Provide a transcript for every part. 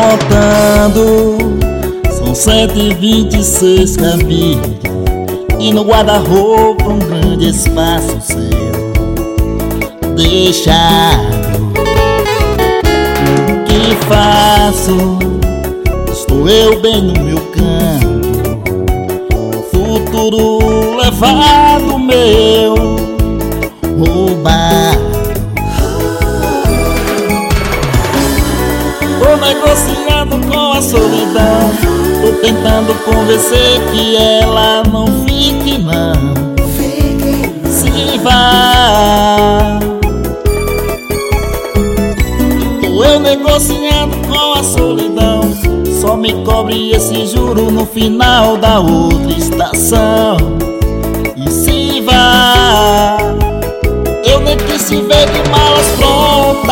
contando, são 7h26 cabides, e no guarda-roupa um grande espaço seu deixado. O que faço? Estou eu bem no meu canto, futuro levado meu, roubado. Tô negociando com a solidão, tô tentando convencer que ela não fique não, se vá. Tô eu negociando com a solidão, só me cobre esse juro no final da outra estação, e se vá. Eu nem quis se ver de malas prontas,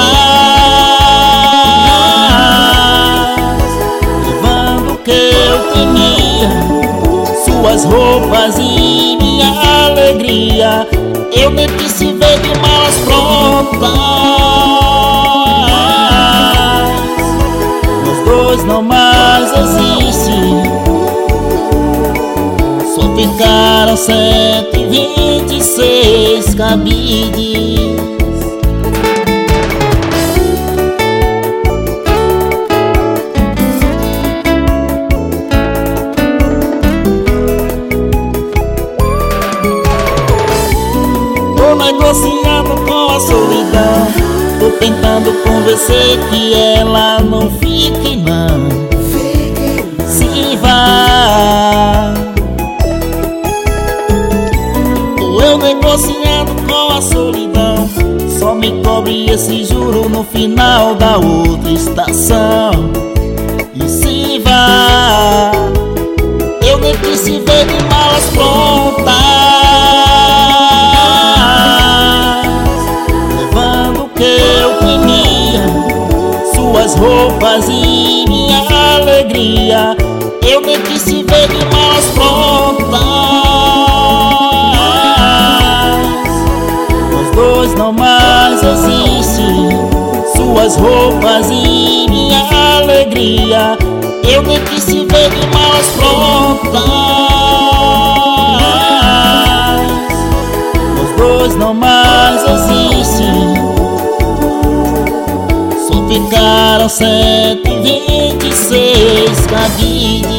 levando o que eu temia, suas roupas e minha alegria. Eu nem quis se ver de malas prontas, nós dois não mais existem, só ficaram 126 cabides. Tô negociando com a solidão, tô tentando convencer que ela não fique não, se vá. Tô eu negociando com a solidão, só me cobre esse juro no final da outra estação, e se vá. Eu nem quis se ver de malas prontas, levando o que eu temia, suas roupas e minha alegria. Eu nem quis se ver de malas prontas, nós dois não mais existem, suas roupas e minha alegria. Eu nem quis se ver de malas prontas, nós dois não mais existem, só ficaram 126 cabides.